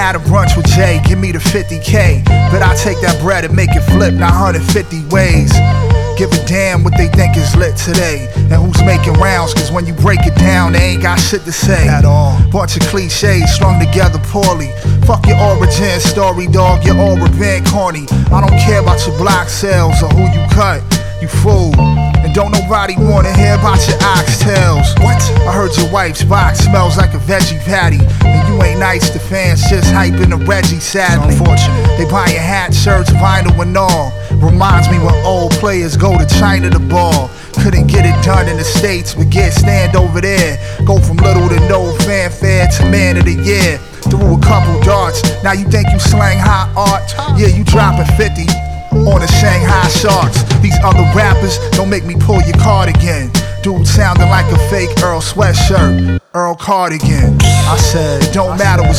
had a brunch with Jay, give me the 50K. But I take that bread and make it flip 950 ways. Give a damn what they think is lit today, and who's making rounds, cause when you break it down, they ain't got shit to say at all. Bunch of cliches strung together poorly. Fuck your origin story, dog, you're all been corny. I don't care about your block sales or who you cut, you fool. And don't nobody wanna hear about your oxtails. What? I heard your wife's box smells like a veggie patty, and you ain't nice to fans, just hyping the Reggie, sadly. Unfortunate. They buying hats, shirts, vinyl and all. Reminds me when old players go to China to ball. Couldn't get it done in the States, but get stand over there. Go from little to no fanfare to man of the year. Threw a couple darts, now you think you slang high art? Yeah, you dropping 50 on the Shanghai Sharks. These other rappers don't make me pull your card again. Dude sounding like a fake Earl sweatshirt, Earl Cardigan. I said, it don't matter what's